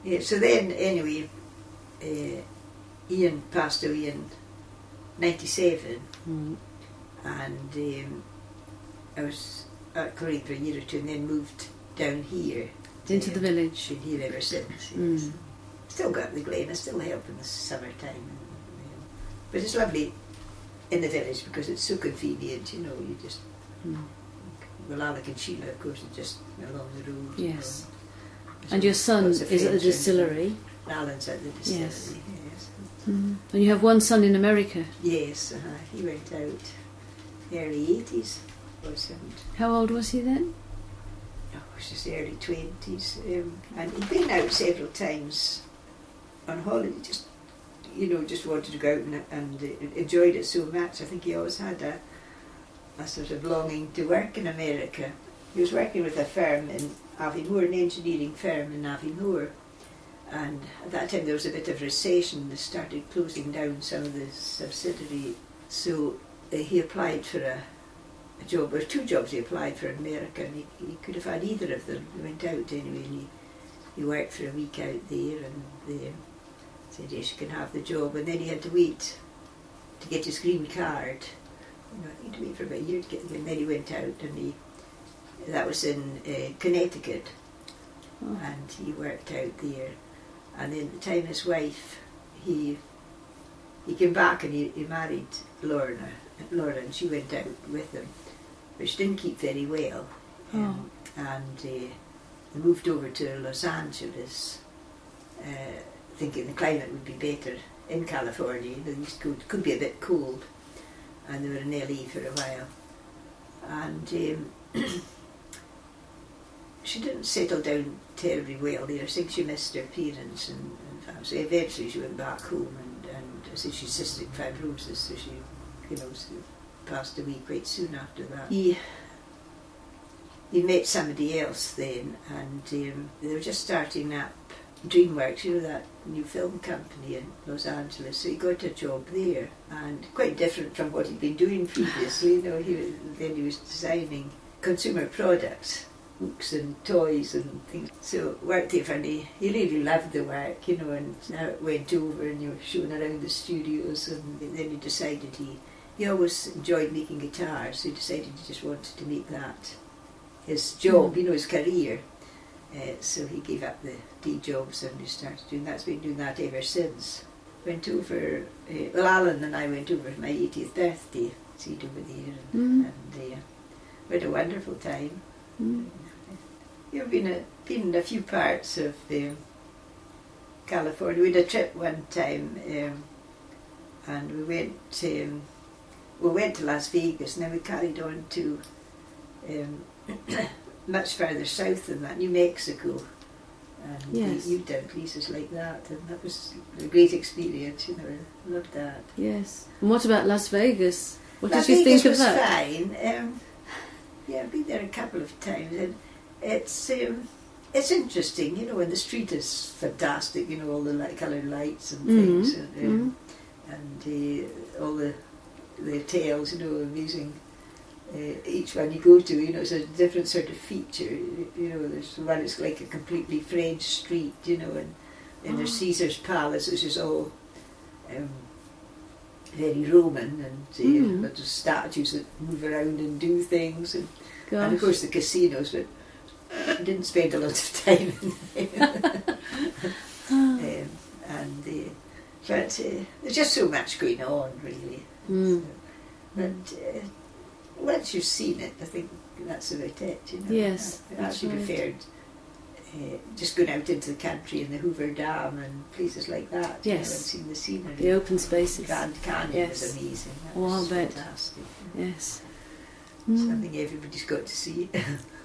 So then, anyway, Ian passed away in 97, and I was at Coleraine for a year or two, and then moved down here. Into the village. Been here ever since. Yes. Still got the Glen, I still help in the summertime. But it's lovely in the village because it's so convenient, you know, you just... Well, Alec and Sheila, of course, are just along the road. Yes. You know. And your son is at the distillery. Alan's at the distillery, yes. And you have one son in America. Yes, he went out early 80s or something. How old was he then? Oh, it was just early 20s. And he'd been out several times on holiday, just wanted to go out and enjoyed it so much. I think he always had a sort of longing to work in America. He was working with a firm in Aviemore, an engineering firm in Aviemore, and at that time there was a bit of recession. They started closing down some of the subsidiary, so he applied for a job, or 2 jobs he applied for in America, and he could have had either of them. He went out anyway, and he worked for a week out there, and they said, yes, you can have the job, and then he had to wait to get his green card. I had to wait for about a year to get it, and then he went out, and that was in Connecticut, and he worked out there. And then the time his wife, he came back and he married Laura, and she went out with him, but she didn't keep very well, and they moved over to Los Angeles, thinking the climate would be better in California. The East Coast could be a bit cold, and they were in LA for a while, and she didn't settle down terribly well there. I think she missed her parents, and so eventually she went back home, and I said she's cystic fibrosis, so she, passed away quite soon after that. He met somebody else then, and they were just starting up DreamWorks, that new film company in Los Angeles, so he got a job there, and quite different from what he'd been doing previously. He was designing consumer products, books and toys and things. So worked there, and he really loved the work, and now it went over and you were shown around the studios, and then he decided he always enjoyed making guitars, so he decided he just wanted to make that his job, his career. So he gave up the day jobs and he started doing that. He's been doing that ever since. Went over, Alan and I went over for my 80th birthday, stayed over there, and we had a wonderful time. You've been in a few parts of California. We had a trip one time, and we went to Las Vegas, and then we carried on to much further south than that, New Mexico, and you've done places like that, and that was a great experience. I loved that. Yes. And what about Las Vegas? What Las did you Vegas think of that? Fine. I've been there a couple of times, and it's interesting, and the street is fantastic, all the coloured lights and things, and all the hotels, amazing. Each one you go to, it's a different sort of feature. There's one that's like a completely French street, and then there's Caesar's Palace, which is all very Roman, and there's statues that move around and do things, and of course the casinos, but I didn't spend a lot of time in there. But there's just so much going on, really. So, but once you've seen it, I think that's about it. Yes, I actually preferred just going out into the country and the Hoover Dam and places like that. Yes, and seeing the scenery. The open spaces. Grand Canyon was amazing. That was fantastic. Yes. Something everybody's got to see.